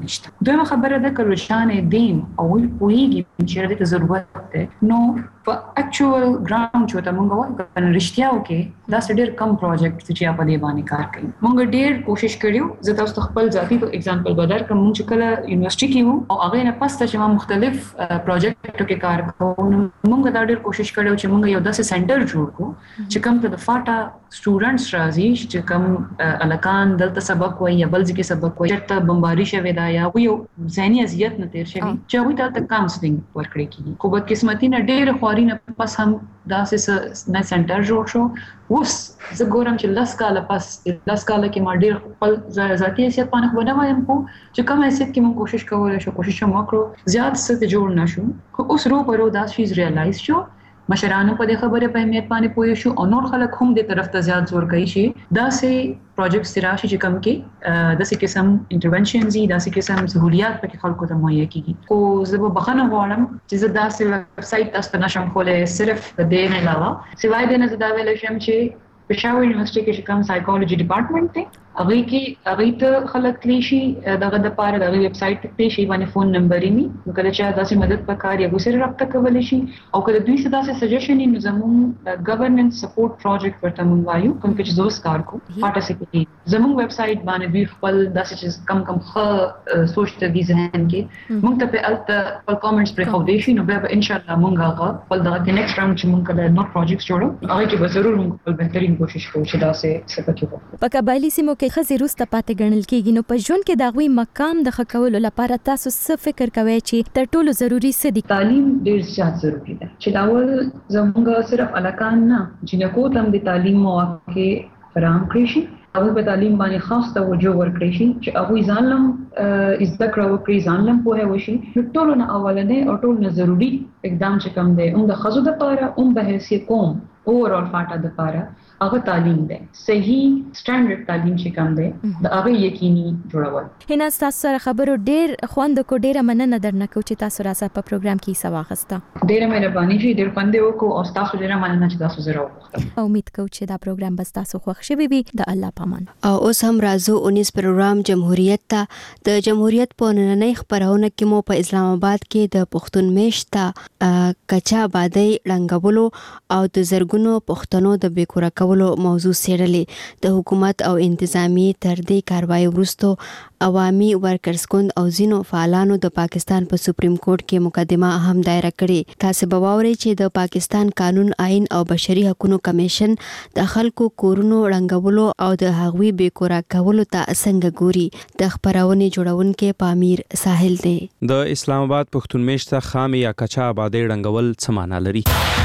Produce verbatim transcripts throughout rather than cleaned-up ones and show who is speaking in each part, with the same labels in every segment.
Speaker 1: نشته. دویمه خبره ده که روشان دین او پوهیږي چې د ضرورت ده نو په اکچوال ګراوند چې ته مونږ وایو کنه رښتیاو کې دا ډېر کم پروجیکټ چې په دې باندې کار کوي. مونږ ډېر کوشش کړیو زه تاسو خپل ذاتی په اگزامپل بدر کوم چې کله یونیورسيټي کې وو او هغه نه پسته چې ما مختلف پروجیکټ کې کار کوم مونږ دا ډېر کوشش کړو چې مونږ یو داسې سنټر جوړ کړو چې کوم ته د فاټا سټوډنټس راځي چې کوم الکان دلته سبق وایي یا بل ځکه سبق وایي چې بمباری شوی دا یا یو ذهني اذیت نه تیر شوی چې هغه ته کاونسلینګ ورکړي کیږي. خو په قسمتي نه ډېر خواري نه پس هم داسې نه سنټر جوړ شو. اوس زه ګورم چې لاس کاله پس لاس کاله کې ما ډېر خپل ذاتي حیثیت باندې خو نه وایم خو چې کوم حیثیت کې موږ کوشش کولای شو کوشش هم وکړو زیات څه جوړ نشو. خو اوس رو پرو دا شیز ریالایز شو مشرانو په دې خبره په اهمیت باندې پوه شو او نور خلک هم دې طرف ته زیات زور کوي چې دا سه پروجیکټس راشي چې کوم کې د سې قسم انټرونشنز دا سه قسم سہولیات په خلکو ته مهیا کیږي. خو زه به بخنه غواړم چې زه دا سه ویب سټ تاسو ته نشم کولای صرف د دې نه علاوه سوای د نه زدا ویل شم چې پېښور یونیورسيټي کې کوم سایکولوژي ډپارټمنټ دی هغه کې هغه ته خلک کلیشي دغه د پاره د ویب سټ ته شي باندې فون نمبر یې ني کله چې داسې مدد پکار یو سره رابطه کولای شي او کله دوی څه داسې سجیشن یې زموږ ګورننس سپورټ پروجیکټ ورته مونږ وایو کوم چې زوس کار کو پارټیسیپیټ زموږ ویب سټ باندې دوی خپل داسې چې کم کم خ سوچ ته دي ذهن کې مونږ ته په الته خپل کامنټس پر خو دی شي نو به ان شاء الله مونږ هغه خپل دغه نیکسټ راوند چې مونږ کله نو پروجیکټ جوړو هغه کې به ضرور مونږ خپل بهترین کوشش کوو چې دا څه څه پکې
Speaker 2: په قبایلی سیمو کې خزي روسته پاتې ګڼل کېږي. نو په ژوند کې د هغوی مقام د ښه کولو لپاره تاسو څه فکر کوئ چې تر ټولو ضروري څه دي؟
Speaker 1: تعلیم ډېر زیات ضروري ده چې اول زموږ صرف الکان نه جنکو ته هم د تعلیم مواقع فراهم کړي شي او په تعلیم باندې خاص توجه ورکړي شي چې هغوی ځان لم زده کړه وکړي ځان لم پوهه وشي. نو ټولو نه اولنې او ټولو نه ضروري اقدام چې کوم دی هم د ښځو دپاره هم په حیثیت قوم اوورال فاټا دپاره هغه تعلیم دی صحیح سټانډرډ تعلیم چې کوم دی د هغه یقیني جوړول.
Speaker 2: هینا تاسو سره خبرو ډېر خوند کو ډېر مننه درنه کو چې تاسو راځه په پروګرام کې حصہ واخیسته.
Speaker 1: ډېر مهرباني چې ډېر خوند وکړو او تاسو ډېر مننه چې تاسو زه راوغوښتم.
Speaker 2: امید کوم چې دا پروګرام به تاسو خوښ شي وي. د الله پامان.
Speaker 3: او اوس هم راځو اونیس پروګرام جمهوریت ته د جمهوریت په نننۍ خبرونه کې مو په اسلام آباد کې د پښتون میشته کچا آبادی رنګولو او د زرګونو پښتنو د بیکوره کولو موضوع سیړلې. د حکومت او انتظامی تر دې کاروایی وروسته عوامي ورکرز ګوند او ځینو فعالانو د پاکستان په سپریم کورټ کې مقدمه هم دایره کړې. تاسو به واورئ چې د پاکستان قانون آئین او بشري حقوقو کمیشن د خلکو کورونو رنګولو او د هغوی بیکوره کولو ته څنګه ګوري. د خبرونې جوړونکو پامیر ساحل دی.
Speaker 4: د اسلام آباد پښتون میشته خامي یا کچا آبادی رنګول څه معنی لري؟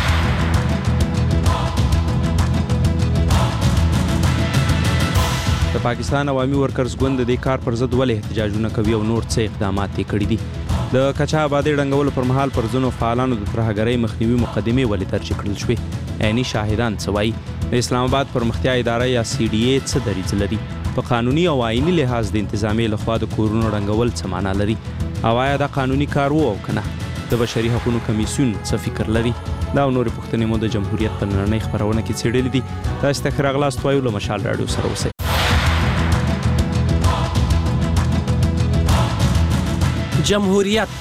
Speaker 4: د پاکستان عوامي ورکرز ګوند د دې کار پر ضد ولې احتجاجونه کوي او نور څه اقدامات یې کړي دي؟ د کچا آبادی رنګولو پر مهال پر ځینو فعالانو د ترهګرۍ مخنیوي مقدمې ولې درج کړل شوې؟ عیني شاهدان څه وایي؟ د اسلام آباد پرمختیا اداره یا سی ډي اے څه دریځ لري؟ په قانوني او آئیني لحاظ د انتظامیې لخوا د کورونو رنګول څه معنا لري؟ او آیا دا قانوني کار و او کنه؟ د بشري حقوقو کمیسیون څه فکر لري؟ دا او نورې پوښتنې مو د جمهوریت په نننۍ خپرونه کې څېړلې دي. تاسو ته ښه راغلاست وایو له مشال راډیو سره اوسئ.
Speaker 5: جمهوریت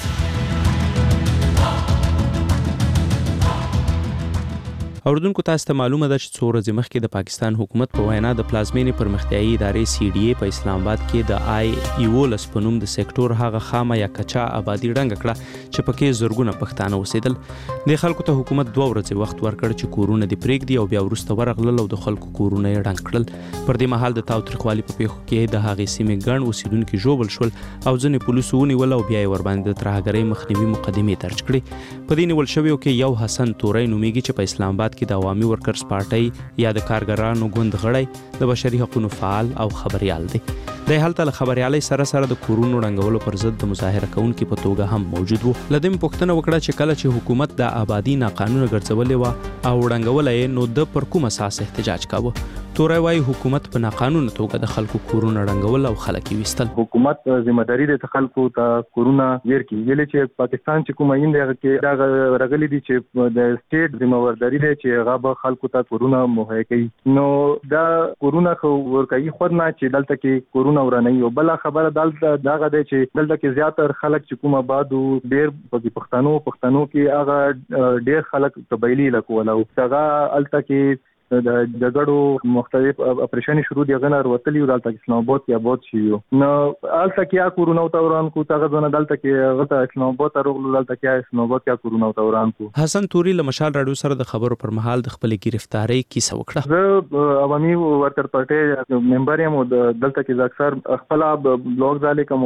Speaker 4: اوردونکو تاسو ته معلومه ده چې څو ورځې مخکې د پاکستان حکومت په وینا د پلازمینې پرمختیایي ادارې سی ډي اے په اسلام آباد کې د آی ایولس په نوم د سېکټور هغه خامه یا کچا آبادی رنګ کړه چې پکې زرګونه پښتانه اوسېدل. د خلکو ته حکومت دوه ورځې وخت ورکړ چې کورونه دې پرېږدي او بیا وروسته ورغلل او د خلکو کورونه یې رنګ کړل. پر دې مهال د تاوتریخوالي په پیښو کې د هغې سیمې ګڼ اوسېدونکي ژوبل شول او ځینې پولیسو ونیول او بیا یې ورباندې د ترهګرۍ مخنیوي مقدمې درج کړې. په دې نیول شویو کې یو حسن تورۍ نومیږي چې په اسلام آباد کې د عوامي ورکرز پارټۍ یا د کارګرانو ګوند غړی د بشري حقوقو فعال او خبريال دی. د هلته له خبريالۍ سره سره د کورونو رنګولو پر ضد د مظاهره کوونکو په توګه هم موجود وو. لدیم پوښتنه وکړه چې کله چې حکومت د آبادی ناقانونه ګرځولې و او رنګولې نو د پر کوم اساس احتجاج کاوه؟ تورای وايي حکومت په ناقانونه توګه د خلکو کورونه ړنګول او خلک وستل.
Speaker 6: حکومت ذمہ داری د خلکو ته کورونه ور کی یلې چې پاکستان چې کومه اند هغه کې دا رغلي دي چې د سټیټ ذمہ ورداری دی چې هغه به خلکو ته کورونه مهیا کوي. نو دا کورونه خو ورکوي خو نه چې دلته کې کورونه ورنه یو بل خبره دلته دا غده چې دلته کې زیاتره خلک چې کومه بادو ډیر په پښتنو پښتنو کې هغه ډیر خلک قبایلی لکول او هغه الته کې د جګړو مختلف اپریشن شروع دي غنر وتلی ولالته اسلام آباد کې آباد شي نو الته کې کورونه توران کو تاغه زنه دلته کې غته اسلام آباد ته روغلو دلته کې اسلام آباد کې کورونه توران کو.
Speaker 4: حسن توري له مشال رادیو سره د خبرو پر مهال د خپل گرفتاری کیسه وکړه.
Speaker 6: زه عوامي ورکر پارټي ممبر یم دلته کې اکثر خپل بلاګ ځاله کوم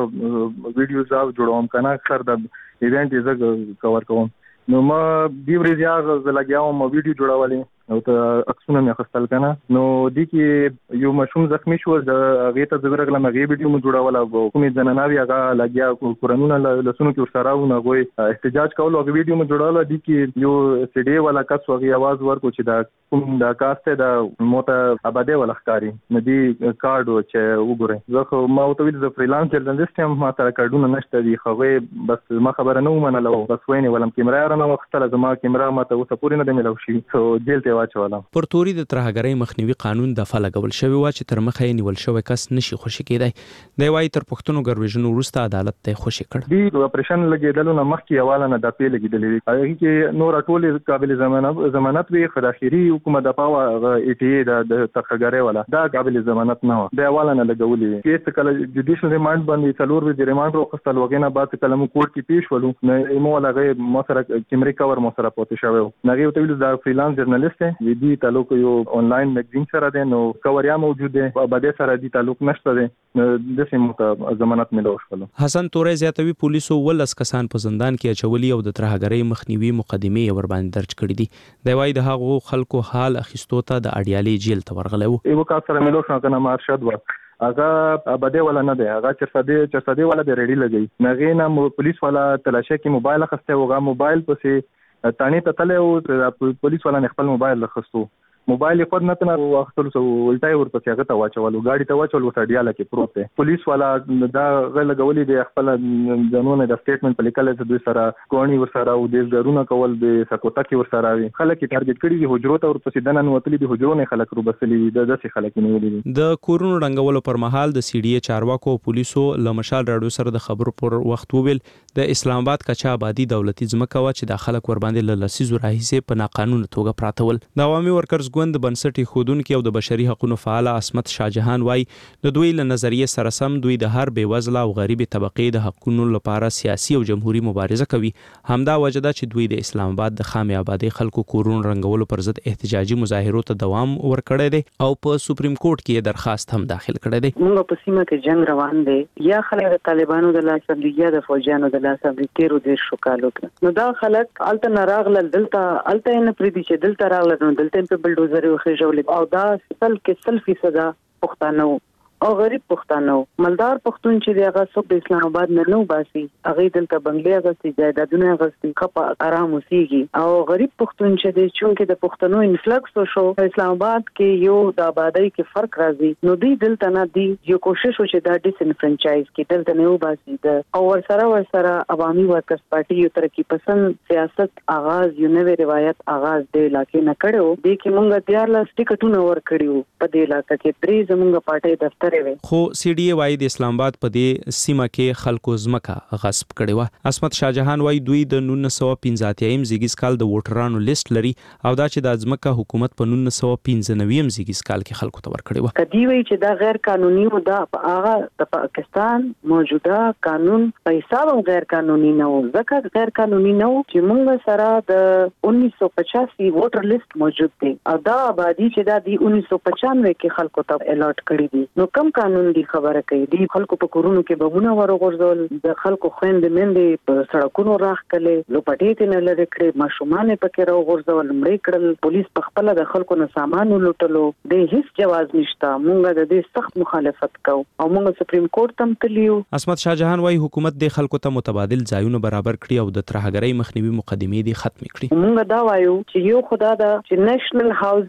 Speaker 6: ویډیوز او جوړوم کنه اکثر د ایونت یې کور کوم. نو ما دی ورځیا زلګیاو مو ویډیو جوړولې او ته اکسونه مې خپل کنه نو دی کې یو مشوم زخمی شو د هغه ته زګرغله مې ویډیو مو جوړاوله کومې جنناوی هغه لګیا قرانونه لسونو کې ورسراونه غوي احتجاج کول او ویډیو مو جوړاوله دی کې یو سی ډي والا کس وغي आवाज ورکو چې دا کوم دا کاسته دا موټه آباده ولا ښکاری ندی کارډ چې وګوره زه خو ما او ته د فریلانس جرنالست یم ما ته کارډونه نشته دی خو بس ما خبره نه ومنله بس ویني ولم کیمرا رانه وختله زما کیمرا ما ته اوسه پورې نه دی ملو شي سو جیل واچوله.
Speaker 4: پر توري د ترهګرۍ مخنیوي قانون د فعال لګول شوی و چې تر مخه یې نیول شوی کس نشي خوشی کېدای. دی وايي تر پښتنو ګرویژن وروسته عدالت ته خوشی کړ.
Speaker 6: دی اپریشن لګیدل نو مخکې حواله نه د پیل لګیدلې هغه کې نور ټول قابل ضمانت ضمانت وی خداخيري حکومت د پاو ای ټي ای د ترهګرۍ ولا دا قابل ضمانت نه و د حواله نه لګولې کیس کله جوډیشل ریماند باندې څلور وی ریماند وروسته لوګینه بعد کله مو کوټ کې پیښ ولو نه مو لغه مو سره کیمرې کور مو سره پاتې شوی نه یو ته د فریلانس جرنالست دی دی تعلق یو آنلاین میگزین سره ده نو کوریا موجود ده آباده سره دی تعلق نشته ده د سیمه ضمانت ملو شول.
Speaker 4: حسن توري زیاتوي پولیسو ولس کسان په زندان کې اچولي او د ترهګرۍ مخنیوي مقدمه ور باندې درج کړې دي. دی وايي د هغو خلکو حال اخیستو ته د اډیالي جیل ته ورغلو.
Speaker 6: یو کا سره ملو شو کنه مارشد و هغه آباده ولا نه ده هغه چرسده چرسده ولا د ریډي لګي نغې نه پولیس والا تلاشه کې موبایل اخسته وغه موبایل پسې تانی ته تله او پولیس والا خپل موبایل لخصتو موبایل یې خود نه تنه واختلو سو ولټای ورپسې هغه ته واچولو گاډي ته واچول ورته ډیاله کې پروت دی پولیس والا دا غل غولې د خپل جنونه د سټیټمنټ په لیکل د دوی سره کوونی ورسره او د زرونه کول د سکوتا کې ورسره وي خلک ټارګټ کړي دي حجرو ته ورپسې دنن وتلي دي حجرو نه خلک رو بسلي د داسې خلک نه ویلي
Speaker 4: د کورونو رنګولو پر مهال د سی ډي ای چارواکو پولیسو لمشال رادیو سره د خبرو پر وخت وویل د اسلام آباد کچا آبادی دولتي ځمکه وا چې د خلک ور باندې لاسیزو راهیسه په ناقانونه توګه پراته ول. د عوامي ورکرز ګوند بنسټي خودونکو او د بشري حقوقو فعال عصمت شاه جهان وايي د دوی له نظریه سره سم دوی د هر بې وزله او غریب طبقې د حقوقو لپاره سیاسي او جمهوریت مبارزه کوي. همدا وجه ده چې دوی د اسلام آباد د خامې آبادی خلکو کورونو رنګولو پر ضد احتجاجي مظاهرو ته دوام ورکړی دی او په سپریم کورټ کې درخواست هم داخل کړی دی.
Speaker 7: موږ په سیمه کې جنگ روان دی یا خلک د طالبانو د لاس دی یا د فوجانو د لاس دی تیرو د شو کالو کې نو دا خلک الته ناراغله دلته الته نه پریدي چې دلته راغله نو دلته په بلډوزر وخېجول او دا سل کې سل فیصد پښتانه او غریب پښتانه مالدار پښتون چې دغه څوک د اسلام آباد نه نو باسي هغه دلته بنگلې غسي جایدادونه غسي خپ آرام وسیږي او غریب پښتون چې د چونکه د پښتنو انفلکس شو اسلام آباد کې یو د آبادی کې فرق راځي نو دی دلته نه دی یو کوشش وشي دا ډیس انفرنچایز کې دلته نه وباسي د او ورسره ورسره عوامي ورکرز پارټي یو ترقی پسند سیاست آغاز یو نوې روایت آغاز دی لکه نه کړو د کې مونږ دیار لاس ټیکټونه ور کړیو په دې علاقې کې درې زمونږ پارټي دفتر
Speaker 4: خو سی ډي ای وايي د اسلام آباد په دې سیمه کې خلکو ځمکه غصب کړې و. عصمت شاه جهان وايي دوی د نولس سوه پنځه اتیا زیږیز کال د ووټرانو لیست لري او دا چې د ځمکه حکومت په نولس سوه پنځه نوي زیږیز کال کې خلکو ته ورکړې و.
Speaker 7: کدی وی چې دا غیر قانوني و دا هغه د پاکستان موجوده قانون په حساب غیر قانوني نه و ځکه غیر قانوني نه و چې موږ سره د انیس سو پچاسی ووټر لیست موجود دی او دا آبادی چې دا د انیس سو پچانوي کې خلکو ته الاټ کړی دي نو کم قانون دی خبره کوي دی خلکو په کورونو کې بمونه ورغورځول د خلکو خويندې مندې په سړکونو راخکلې لوپټې ته نه لری کړې ماشومان پکې راغورځول مړې کړل پولیس په خپل د خلکو نه سامان لوټلو د هیڅ جواز نشته مونږ د دې سخت مخالفت کوو او مونږ سپریم کورټ تم تلیو.
Speaker 4: عصمت شاه جهان وايي حکومت د خلکو ته متبادل ځایونه برابر کړي او د ترهګرۍ مخنیوي مقدمې دي ختم کړي.
Speaker 7: مونږ دا وایو چې یو خدا دا چې نېشنل هاوسینګ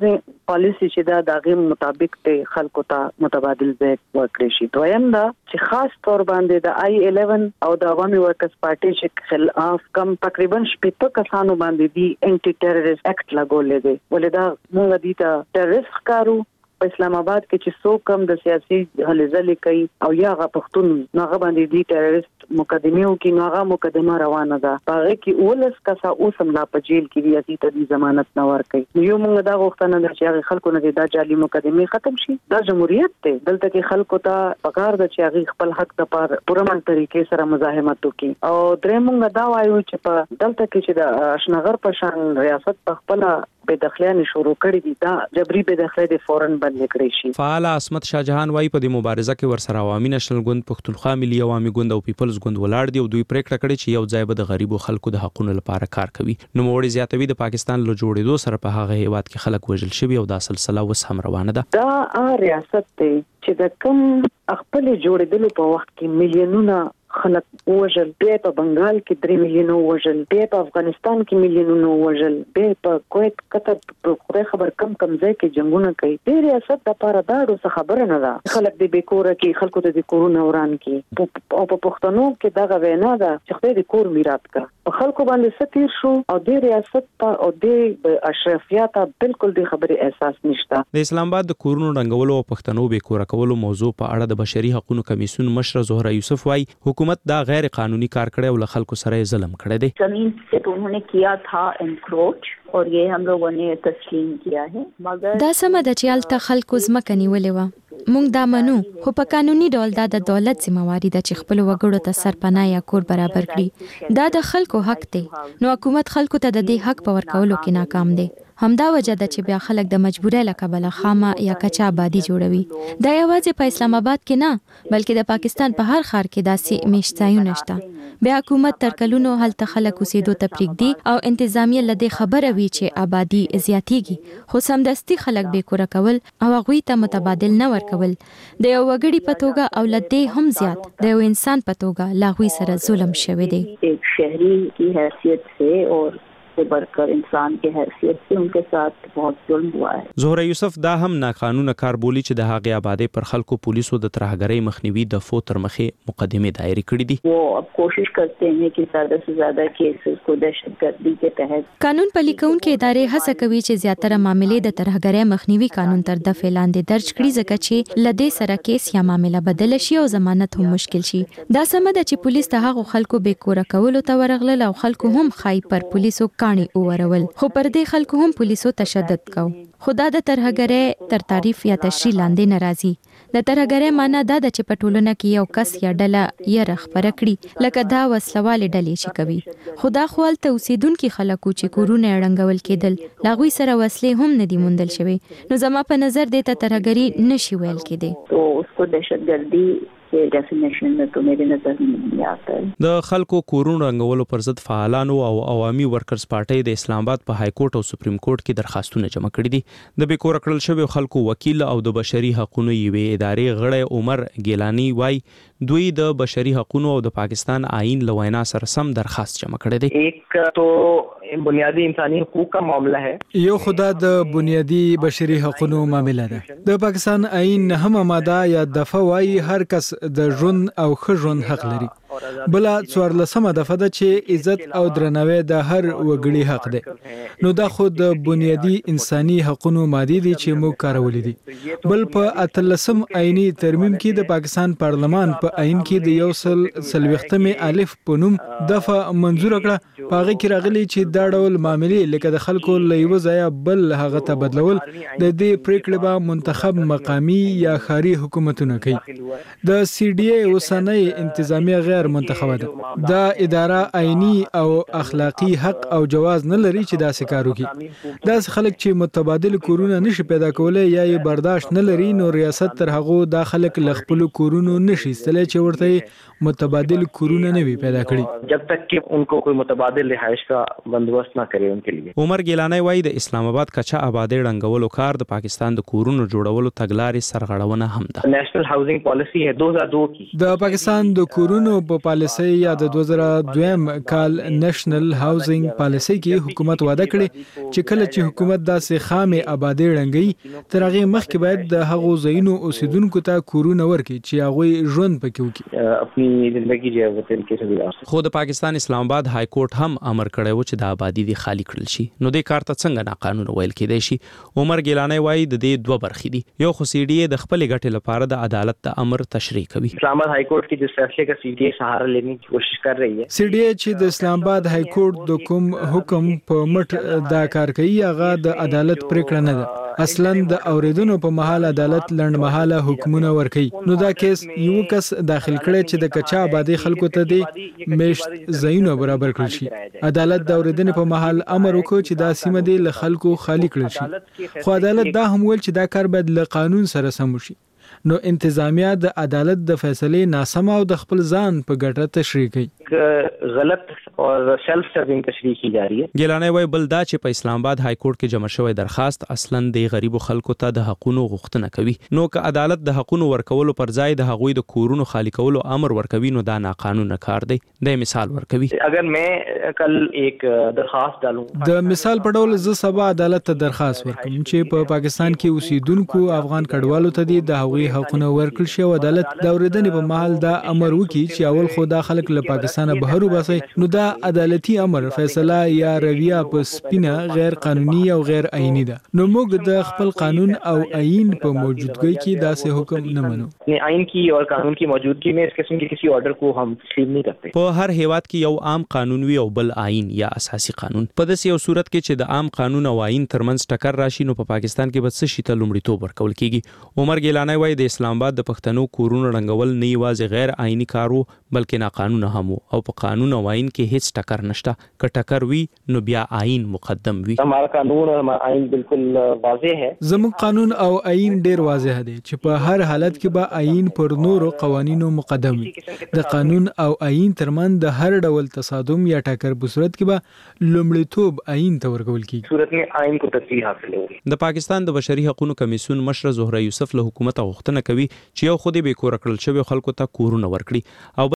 Speaker 7: پالیسی چې دا د غیم مطابق ته خلکو ته متبادل ځای ورکړي شي. دویم دا چې خاص تور باندې د آی الیون او د عوامي ورکرز پارټي چې خلاف کم تقریبا شپږ کسانو باندې دی انټي ټیرریست اکټ لګولې دی. ولې دا موږ دي ته ټیرریست ښکارو په اسلام آباد کې چې څوک کم د سیاسي هلې ځلې کوي او یا غ پښتون ناغه باندې دی ټیرریست مقدمه او کې ناغه مقدمه روانه ده. هغه کې اولس کسا اوسم لا په جیل کې دی چې ته ضمانت نه ورکړي. یو موږ دا غوښتنه ده چې هغه خلکو نه دا جعلي مقدمه ختم شي. دا جمهوریت ته دلته کې خلکو ته پکار ده چې هغه خپل حق د پر پرمن طریقې سره مزاحمت وکړي. او درې موږ دا وایو چې په دلته کې چې د اشنغر په شان ریاست په خپل به داخليان شروع کړی دي دا جبري به داخله دي فورن بند کړی شي.
Speaker 4: فعال عصمت شاه جهان وايي په دې مبارزه کې ورسره عوامي نېشنل ګوند، پښتونخوا ملي عوامي ګوند او پیپلز ګوند ولاړ دي او دوی پریکړه کړې چې یو ځای به د غریبو خلکو د حقوقو لپاره کار کوي. نو موړي زیاتوي د پاکستان له جوړېدو سره په هغه هیواد کې خلک وژل شوي او دا سلسله وس هم روانه ده.
Speaker 7: دا ریاست ته چې د کوم خپل جوړېدلو په وخت کې میلیونونه خلک وژل، بیا په بنگال کې درې میلیونه وژل، بیا په افغانستان کې میلیونه وژل، بیا په کویت قطر په خوري خبر کم کم ځای کې جنگونه کوي. دې ریاست د پاره دا ډېر خبره نه ده. خلک د بیکوره کې خلکو ته د کورونه وران کې او په پښتنو کې دا غوښنه ده چې خدای دې کور میراث کړ. په خلکو باندې ستیر شو او د ریاست ته او د اشرافیات بالکل د خبرې احساس نشته.
Speaker 4: د اسلام آباد د کورونو رنګولو او پښتنو بیکوره کولو موضوع په اړه د بشري حقوقو کمیسیون مشر زهره یوسف وايي حکومت دا غیر قانوني کار کړی او له خلکو سره ظلم کړی دی.
Speaker 8: زمین سے تو انہوں نے کیا تھا انکروچ اور یہ ہم لوگوں نے تسلیم کیا ہے. مگر
Speaker 2: دا سم د چالت خلکو زمکه نیولې و. مونږ دا منو خو په قانوني ډول دا د دولت ذمہواری ده چې خپل وګړو ته سرپناه یا کور برابر کړي. دا د خلکو حق دی. نو حکومت خلکو ته د دې حق په ورکولو کې ناکام دی. همدا وجه ده چې بیا خلک د مجبورۍ له کبله خامه یا کچا آبادي جوړوي. دا یوازې په اسلام آباد کې نه بلکې د پاکستان په هر ښار کې داسې میشتایونه شته. بیا حکومت تر کلونو هلته خلک اوسېدو ته پرېږدي او انتظامیه له دې خبره وي چې آبادي زیاتېږي خو سمدستي خلک بیکوره کول او هغوی ته متبادل نه ورکول د یو وګړي په توګه او له دې هم زیات د یو انسان په توګه له هغوی سره ظلم شوی دی.
Speaker 8: ایک شہری کی حیثیت سے اور سے بڑھکر انسان کے حیثیت سے ان کے ساتھ بہت ظلم ہوا ہے.
Speaker 4: زهره یوسف دا هم ناقانونه کار بولی چې د هغې آبادی پر خلکو پولیسو د ترهګرۍ مخنیوي د فو تر مخې مقدمه دایره کړې دي.
Speaker 8: وہ اب کوشش کرتے ہیں کہ زیادہ سے زیادہ کیسز کو دہشتگردی کے تحت
Speaker 2: قانون پلي کوونکې ادارې هڅه کوي چې زیاتره معاملې د ترهګرۍ مخنیوي قانون تر دفع لاندې درج کړي ځکه چې له دې سره کیس یا معامله بدل شي او ضمانت هم مشکل شي. دا سم ده چې پولیس ته هغو خلکو بیکوره کولو ته ورغلل او خلکو هم خای پر پولیسو کاڼي اورول خو پر دې خلکو هم پولیسو تشدد کو. خدا د ترهګرۍ تر تعریف یا تشریح لاندې ناراضي. د ترهګرۍ معنی دا د چې په ټولنه کې یو کس یا ډله یې رخبره کړي لکه دا وسلوالې ډلې چې کوي. خدا خوال ته اوسیدونکي خلکو چې کورونه اړنګول کېدل لاغوي سره وسلې هم نه دي موندل شوی. نو زما په نظر دې ته ترهګري نشي ویل کېدی.
Speaker 8: تو اس کو دہشتگردی ډیفینیشن نه ته مې نظر نه آتا.
Speaker 4: د خلکو کورونو رنګولو پر ضد فعالانو او عوامي ورکرز پارټي د اسلام آباد په های کورټ او سپریم کورټ کې درخواستونه جمع کړي دي. د بیکوره کړل شوی خلکو وکیل او د بشري حقوقو یوې ادارې غړی عمر ګیلانی وای دوی د بشري حقوقو او د پاکستان آئین له وینا سره سم درخواست جمع کړی دی.
Speaker 9: ایک تو بنیادی انسانی حقوق کا معاملہ ہے.
Speaker 10: یو خدا د بنیادی بشري حقوقو معاملہ ده. د پاکستان آئین هم ماده یا دفعه وای هر کس د ژوند او ښه ژوند حق لري. بل څوارلسمه دفعه ده چې عزت او درناوی د هر وګړي حق دی. نو دا خو د بنیادی انساني حقوقو ماده دي چې موږ کارولې دي. بل په اتلسم آئینی ترمیم کې د پاکستان پارلمان په آئین کې د یو سل څلوېښتمې الف په نوم دفعه منظور کړه. په هغه کې راغلي چې دا ډول معاملې لکه د خلکو له یوه ځایه بل هغه ته بدلول د دې پریکړې به منتخب مقامي یا ښاري حکومتونه کوي. د سی ډي اي اوسنۍ انتظامیه غیر منتخبه ده. دا اداره آئینی او اخلاقی حق او جواز نه لري چې داسې کار وکړي. داسې خلک چې متبادل کورونه نشي پیدا کولی یا یې برداشت نه لري نو ریاست تر هغو دا خلک له خپلو کورونو نشي ایستلی چې ورته متبادل کورونه نه وي پیدا کړي
Speaker 9: जब तक कि उनको कोई मुतबादिल रिहाइश का बंदोबस्त ना करे उनके लिए।
Speaker 4: عمر ګیلانی وایي د اسلام آباد کچا آبادی ړنګولو کار د پاکستان د کورونو جوړولو تګلارې سرغړونه هم ده.
Speaker 9: नेशनल हाउसिंग पॉलिसी है दो हज़ार दो की
Speaker 10: د پاکستان د کورونو په پالیسۍ یا د دوه زره دوه کال نېشنل هاوسنګ پالیسۍ کې حکومت وعده کړې چې کله چې حکومت داسې خامې آبادی ړنګي تر هغه مخکې باید د هغو ځایونو اوسیدونکو ته کورونه ورکړي چې هغوی ژوند پکې وکړي
Speaker 9: अपनी जिंदगी जो है वो तरीके से गुजार सकें।
Speaker 4: خو د پاکستان اسلام آباد های کورټ هم امر کړی و چې د آبادی دی خالی کړل شي. نو د کار ته څنګه ناقانونه ویل کېدای شي؟ عمر ګیلانی وایي د دې دوه برخې دي. یو خو سی ډي د خپل ګټې لپاره د عدالت د امر تشریح کوي.
Speaker 9: اسلام آباد हाई कोर्ट की जिस फैसले का सीडीए सहारा लेने की कोशिश कर रही है
Speaker 10: سی ډي چې د اسلام آباد های کورټ د کوم حکم په مټ دا کار کوي هغه د عدالت پریکړه نه ده. اصلا د اوریدونو په محل عدالت لړن محله حکمونه ورکي. نو دا کیس یو کس داخل کړي چې د کچا آبادی خلکو ته د میشت زینو برابر کړی شي. عدالت د اوریدنې په محل امر وکړي چې دا سیمه د خلکو خالی کړي شي. خو عدالت دا هم ویل چې دا کار باید له قانون سره سم وشي. نو انتظامیه د عدالت د فیصلې ناسمه او د خپل ځان په ګټه تشریح کوي.
Speaker 9: غلط اور سیلف سرونگ تشریح کی جا رہی ہے.
Speaker 4: ګیلانی وایي بل دا چې په اسلام آباد های کورټ کې جمع شوی درخواست اصلا د غریبو خلکو ته د حقوقو غوښتنه کوي. نو که عدالت د حقوقو ورکولو پر ځای د هغوی د کورونو خالی کولو امر ورکوي نو دا ناقانونه کار دی. د مثال ورکوي
Speaker 9: اگر میں کل ایک درخواست ډالو
Speaker 10: د مثال په ډول زه سبا عدالت ته درخواست ورکوم چې په پاکستان کې اوسیدونکو افغان کډوالو ته د هغوی حقوقونه ورکړل شي او عدالت د اوریدنې په محل دا امر وکړي چې اول خو دا خلک له پاکستانه بهر وباسي. نو دا عدالتي امر فیصله یا رویه په سپینه غیر قانوني او غیر آئینی ده. نو موږ د خپل قانون او آئین په موجودګۍ کې داسې حکم نه منو.
Speaker 9: آئین کی اور قانون کی موجودگی میں اس قسم کے کسی آرڈر کو ہم تسلیم نہیں کرتے.
Speaker 4: په هر هیواد کې یو عام قانون وي او بل آئین یا اساسي قانون. په داسې یو صورت کې چې د عام قانون او آئین ترمنځ ټکر راشي نو په پاکستان کې به څه شي ته لومړیتوب ورکول کیږي. عمر ګیلانی وایي د اسلام آباد د پښتنو کورونو ړنګول نه یوازې غیر آئینی کار وو بلکې ناقانونه هم وو او په قانون او آئین کې هیڅ ټکر نشته. که ټکر وي نو بیا آئین مقدم وي.
Speaker 9: ہمارا قانون اور ہمارا آئین بالکل واضح ہے.
Speaker 10: زموږ قانون او آئین ډیر واضح دی چې په هر حالت کې به آئین پر نورو قوانینو مقدم وي. د قانون او آئین ترمن د هر ډول تصادم یا ټکر په صورت کې به لومړیتوب آئین ته ورکول کیږي.
Speaker 9: صورت میں آئین کو ترجیح حاصل ہوگی.
Speaker 4: د پاکستان د بشري حقوقو کمیسیون مشر زهره یوسف له حکومت غوښتنه کوي چې یو خودي به کور کړل شوی خلکو ته کورونه ورکړي او